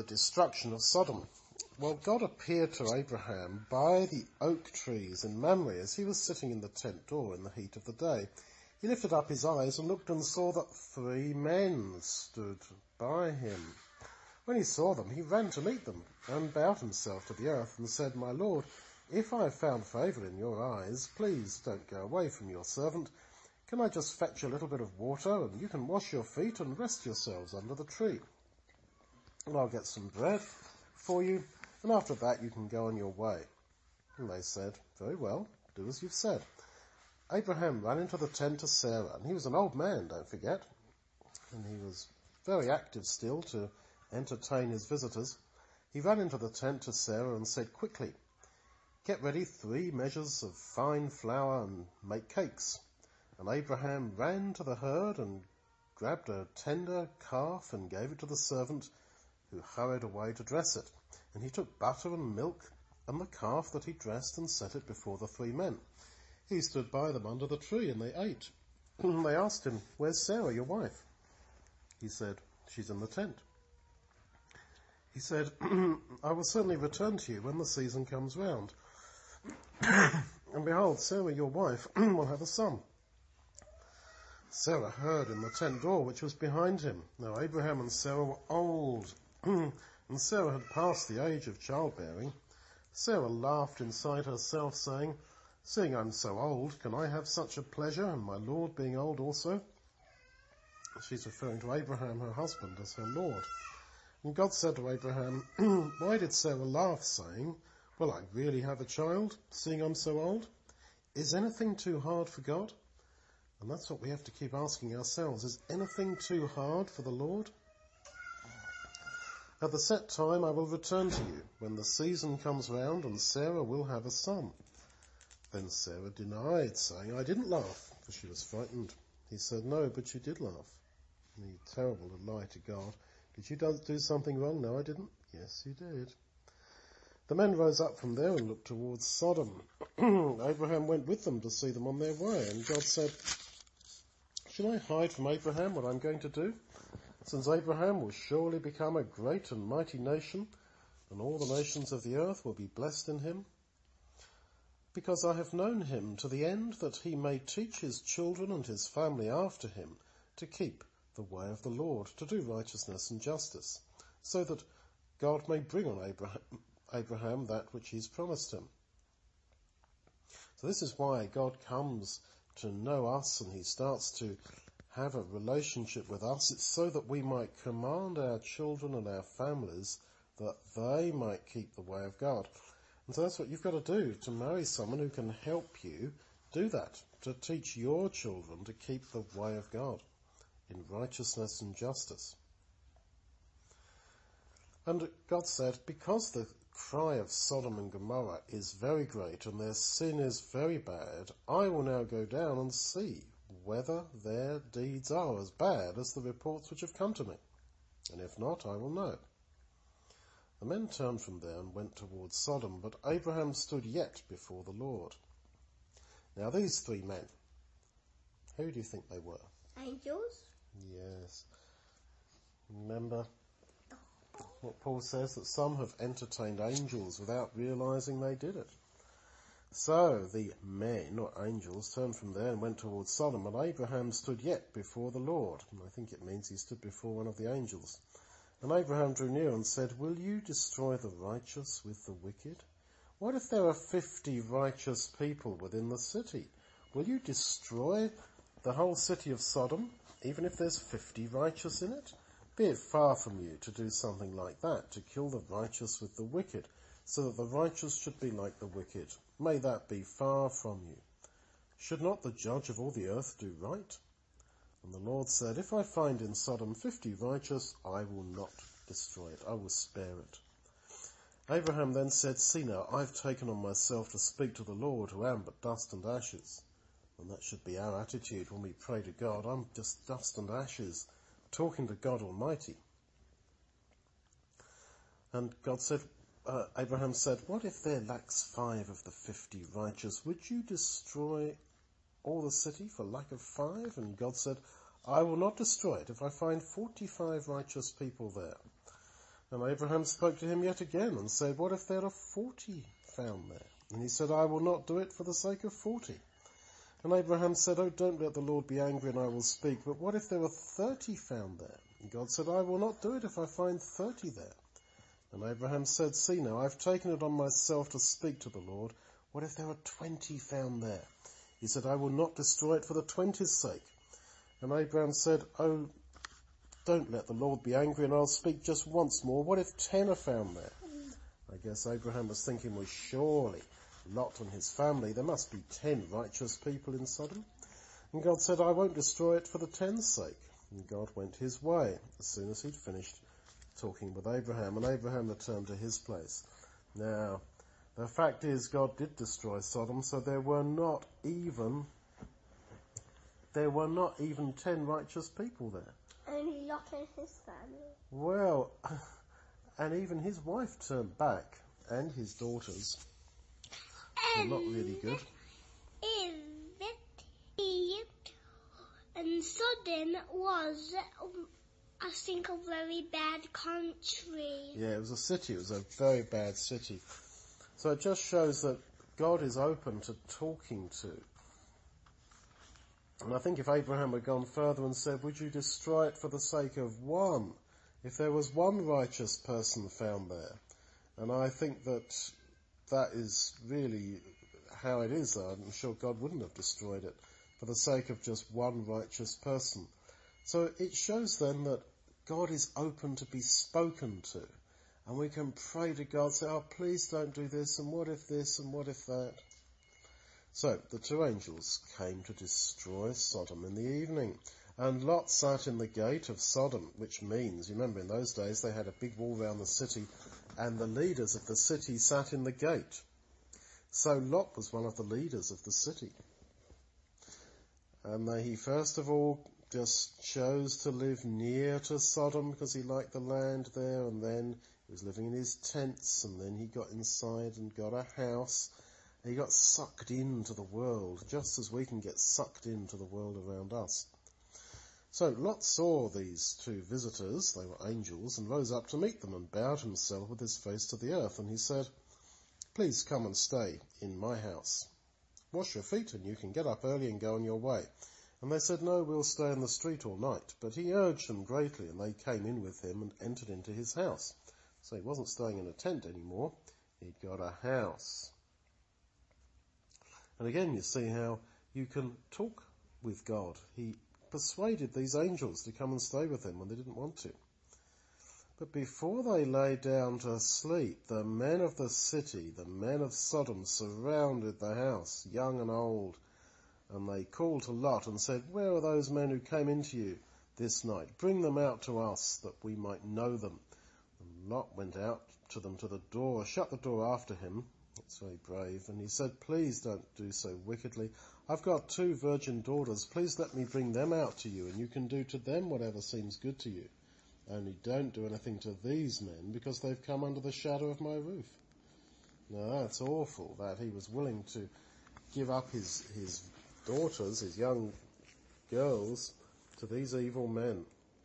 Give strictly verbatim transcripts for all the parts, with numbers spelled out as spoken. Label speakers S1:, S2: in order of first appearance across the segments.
S1: the destruction of Sodom. Well, God appeared to Abraham by the oak trees in Mamre as he was sitting in the tent door in the heat of the day. He lifted up his eyes and looked and saw that three men stood by him. When he saw them, he ran to meet them and bowed himself to the earth and said, "My Lord, if I have found favour in your eyes, please don't go away from your servant. Can I just fetch a little bit of water, and you can wash your feet and rest yourselves under the tree? And I'll get some bread for you, and after that you can go on your way." And they said, "Very well, do as you've said." Abraham ran into the tent to Sarah, and he was an old man, don't forget, and he was very active still to entertain his visitors. He ran into the tent to Sarah and said, "Quickly, get ready three measures of fine flour and make cakes." And Abraham ran to the herd and grabbed a tender calf and gave it to the servant, who hurried away to dress it. And he took butter and milk and the calf that he dressed and set it before the three men. He stood by them under the tree, and they ate. They asked him, "Where's Sarah, your wife?" He said, "She's in the tent." He said, "I will certainly return to you when the season comes round. And behold, Sarah, your wife, will have a son." Sarah heard in the tent door which was behind him. Now Abraham and Sarah were old, and Sarah had passed the age of childbearing. Sarah laughed inside herself, saying, "Seeing I'm so old, can I have such a pleasure, and my Lord being old also?" She's referring to Abraham, her husband, as her Lord. And God said to Abraham, "Why did Sarah laugh, saying, 'Will I really have a child, seeing I'm so old?' Is anything too hard for God?" And that's what we have to keep asking ourselves. Is anything too hard for the Lord? "At the set time I will return to you, when the season comes round, and Sarah will have a son." Then Sarah denied, saying, "I didn't laugh," for she was frightened. He said, "No, but you did laugh." And it's terrible to lie to God. "Did you do something wrong?" "No, I didn't." "Yes, you did." The men rose up from there and looked towards Sodom. Abraham went with them to see them on their way, and God said, "Shall I hide from Abraham what I'm going to do? Since Abraham will surely become a great and mighty nation, and all the nations of the earth will be blessed in him. Because I have known him to the end that he may teach his children and his family after him to keep the way of the Lord, to do righteousness and justice, so that God may bring on Abraham, Abraham that which he's promised him." So this is why God comes to know us, and he starts to have a relationship with us. It's so that we might command our children and our families that they might keep the way of God. And so that's what you've got to do, to marry someone who can help you do that, to teach your children to keep the way of God in righteousness and justice. And God said, because the cry of Sodom and Gomorrah is very great and their sin is very bad, I will now go down and see whether their deeds are as bad as the reports which have come to me. And if not, I will know. The men turned from there and went towards Sodom, but Abraham stood yet before the Lord. Now these three men, who do you think they were?
S2: Angels?
S1: Yes. Remember what Paul says, that some have entertained angels without realizing they did it. So the men, or angels, turned from there and went towards Sodom, and Abraham stood yet before the Lord. And I think it means he stood before one of the angels. And Abraham drew near and said, "Will you destroy the righteous with the wicked? What if there are fifty righteous people within the city? Will you destroy the whole city of Sodom, even if there's fifty righteous in it? Be it far from you to do something like that, to kill the righteous with the wicked, so that the righteous should be like the wicked. May that be far from you. Should not the judge of all the earth do right?" And the Lord said, "If I find in Sodom fifty righteous, I will not destroy it. I will spare it." Abraham then said, "See now, I've taken on myself to speak to the Lord, who am but dust and ashes." And that should be our attitude when we pray to God. I'm just dust and ashes, talking to God Almighty. And God said, uh, Abraham said, "What if there lacks five of the fifty righteous? Would you destroy all the city for lack of five?" And God said, "I will not destroy it if I find forty-five righteous people there." And Abraham spoke to him yet again and said, what if there are forty found there? And he said, I will not do it for the sake of forty. And Abraham said, oh, don't let the Lord be angry and I will speak. But what if there were thirty found there? And God said, I will not do it if I find thirty there. And Abraham said, see now, I've taken it on myself to speak to the Lord. What if there are twenty found there? He said, I will not destroy it for the twenty's sake. And Abraham said, oh, don't let the Lord be angry and I'll speak just once more. What if ten are found there? I guess Abraham was thinking, well, surely Lot and his family, there must be ten righteous people in Sodom. And God said, I won't destroy it for the ten's sake. And God went his way as soon as he'd finished talking with Abraham, and Abraham returned to his place. Now, the fact is, God did destroy Sodom, so there were not even, there were not even ten righteous people there.
S2: Only Lot and his family.
S1: Well, and even his wife turned back, and his daughters. They're not really good.
S2: In Egypt and Sodom was, I think, a very bad country.
S1: Yeah, it was a city. It was a very bad city. So it just shows that God is open to talking to. And I think if Abraham had gone further and said, would you destroy it for the sake of one? If there was one righteous person found there. And I think that that is really how it is. I'm sure God wouldn't have destroyed it for the sake of just one righteous person. So it shows then that God is open to be spoken to. And we can pray to God, say, oh, please don't do this, and what if this, and what if that? So the two angels came to destroy Sodom in the evening. And Lot sat in the gate of Sodom, which means, you remember in those days they had a big wall around the city, and the leaders of the city sat in the gate. So Lot was one of the leaders of the city. And he first of all just chose to live near to Sodom because he liked the land there, and then he was living in his tents, and then he got inside and got a house. He got sucked into the world, just as we can get sucked into the world around us. So Lot saw these two visitors, they were angels, and rose up to meet them and bowed himself with his face to the earth. And he said, please come and stay in my house. Wash your feet and you can get up early and go on your way. And they said, no, we'll stay in the street all night. But he urged them greatly, and they came in with him and entered into his house. So he wasn't staying in a tent anymore. He'd got a house. And again, you see how you can talk with God. He persuaded these angels to come and stay with him when they didn't want to. But before they lay down to sleep, the men of the city, the men of Sodom, surrounded the house, young and old. And they called to Lot and said, where are those men who came into you this night? Bring them out to us that we might know them. And Lot went out to them to the door, shut the door after him. That's very brave. And he said, please don't do so wickedly. I've got two virgin daughters. Please let me bring them out to you, and you can do to them whatever seems good to you. Only don't do anything to these men, because they've come under the shadow of my roof. Now that's awful, that he was willing to give up his, his daughters, his young girls, to these evil men.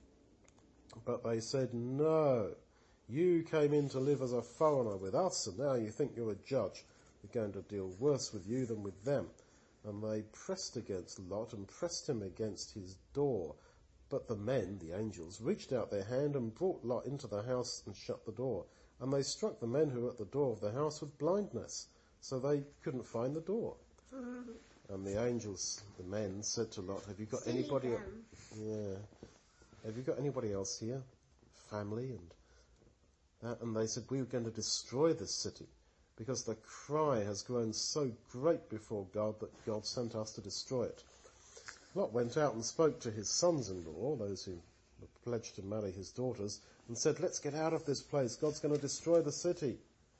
S1: But they said, no, you came in to live as a foreigner with us, and now you think you're a judge. We're going to deal worse with you than with them. And they pressed against Lot and pressed him against his door. But the men, the angels, reached out their hand and brought Lot into the house and shut the door. And they struck the men who were at the door of the house with blindness, so they couldn't find the door. And the angels, the men, said to Lot, have you got anybody else? Yeah. Have you got anybody else here? Family and that? And they said, we were going to destroy this city, because the cry has grown so great before God that God sent us to destroy it. Lot went out and spoke to his sons-in-law, those who were pledged to marry his daughters, and said, let's get out of this place. God's going to destroy the city.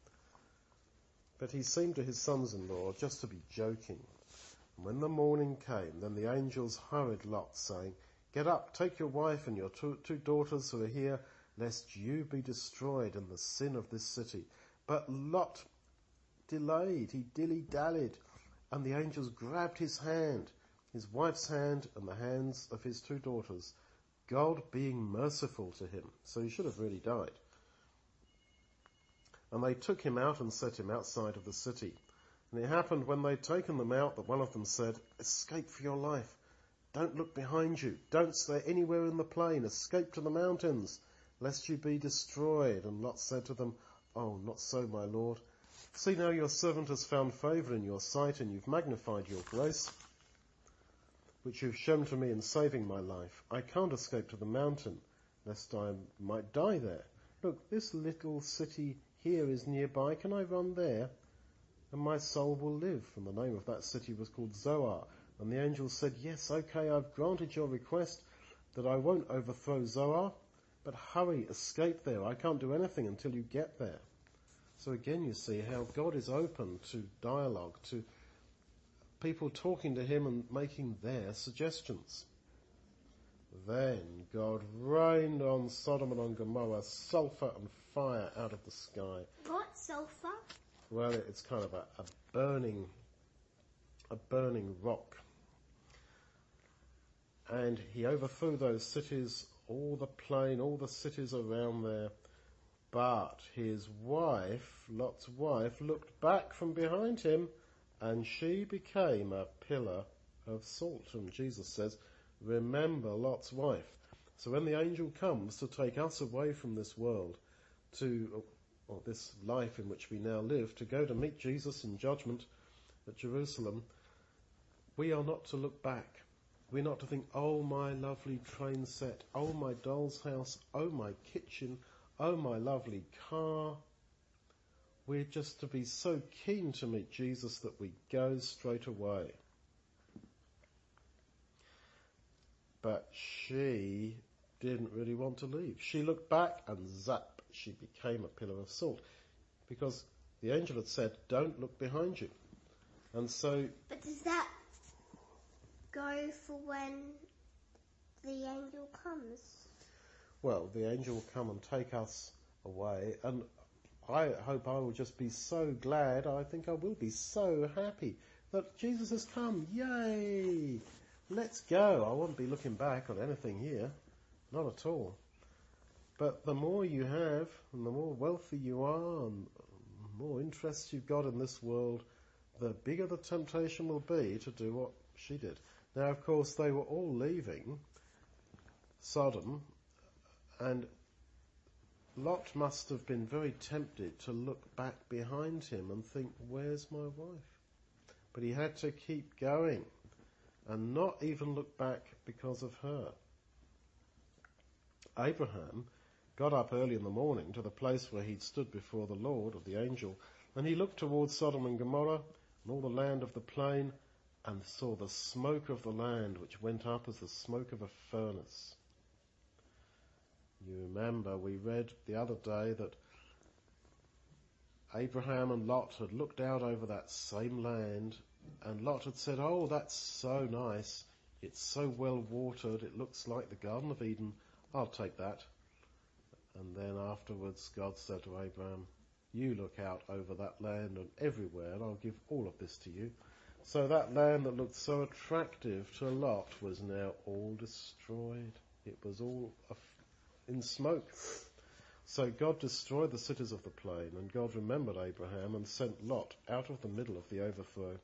S1: But he seemed to his sons-in-law just to be joking. And when the morning came, then the angels hurried Lot, saying, get up, take your wife and your two, two daughters who are here, lest you be destroyed in the sin of this city. But Lot delayed, he dilly-dallied, and the angels grabbed his hand, his wife's hand and the hands of his two daughters, God being merciful to him. So he should have really died. And they took him out and set him outside of the city. And it happened when they'd taken them out that one of them said, "Escape for your life. Don't look behind you. Don't stay anywhere in the plain. Escape to the mountains, lest you be destroyed." And Lot said to them, "Oh, not so, my lord. See now, your servant has found favour in your sight, and you've magnified your grace, which you've shown to me in saving my life. I can't escape to the mountain, lest I might die there. Look, this little city here is nearby. Can I run there? And my soul will live." And the name of that city was called Zoar. And the angel said, "Yes, okay, I've granted your request that I won't overthrow Zoar, but hurry, escape there. I can't do anything until you get there." So again you see how God is open to dialogue, to people talking to him and making their suggestions. Then God rained on Sodom and on Gomorrah sulphur and fire out of the sky.
S2: What, sulphur?
S1: Well, it's kind of a, a burning, a burning rock. And he overthrew those cities, all the plain, all the cities around there. But his wife, Lot's wife, looked back from behind him, and she became a pillar of salt. And Jesus says, "Remember Lot's wife." So when the angel comes to take us away from this world to, or this life in which we now live, to go to meet Jesus in judgment at Jerusalem, we are not to look back. We're not to think, "Oh, my lovely train set, oh, my doll's house, oh, my kitchen, oh, my lovely car." We're just to be so keen to meet Jesus that we go straight away. But she didn't really want to leave. She looked back and zap, she became a pillar of salt. Because the angel had said, "Don't look behind you." And so...
S2: But does that go for when the angel comes?
S1: Well, the angel will come and take us away, and I hope I will just be so glad, I think I will be so happy that Jesus has come. Yay! Let's go. I won't be looking back on anything here. Not at all. But the more you have, and the more wealthy you are, and the more interests you've got in this world, the bigger the temptation will be to do what she did. Now, of course, they were all leaving Sodom, and Lot must have been very tempted to look back behind him and think, "Where's my wife?" But he had to keep going and not even look back because of her. Abraham got up early in the morning to the place where he'd stood before the Lord, or the angel, and he looked towards Sodom and Gomorrah and all the land of the plain, and saw the smoke of the land which went up as the smoke of a furnace. You remember we read the other day that Abraham and Lot had looked out over that same land, and Lot had said, "Oh, that's so nice. It's so well watered. It looks like the Garden of Eden. I'll take that." And then afterwards God said to Abraham, "You look out over that land and everywhere, and I'll give all of this to you." So that land that looked so attractive to Lot was now all destroyed. It was all in smoke. So God destroyed the cities of the plain, and God remembered Abraham and sent Lot out of the middle of the overthrow.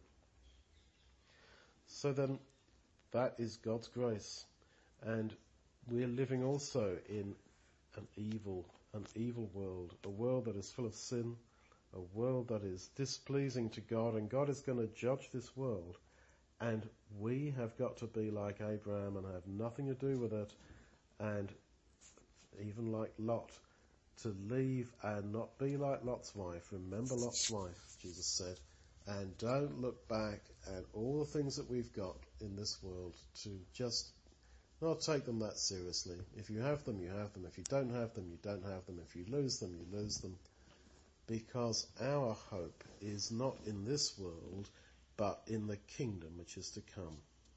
S1: So then, that is God's grace. And we're living also in an evil, an evil world, a world that is full of sin, a world that is displeasing to God, and God is going to judge this world. And we have got to be like Abraham and have nothing to do with it, and even like Lot, to leave and not be like Lot's wife. Remember Lot's wife, Jesus said, and don't look back at all the things that we've got in this world, to just not take them that seriously. If you have them, you have them. If you don't have them, you don't have them. If you lose them, you lose them. Because our hope is not in this world, but in the kingdom which is to come.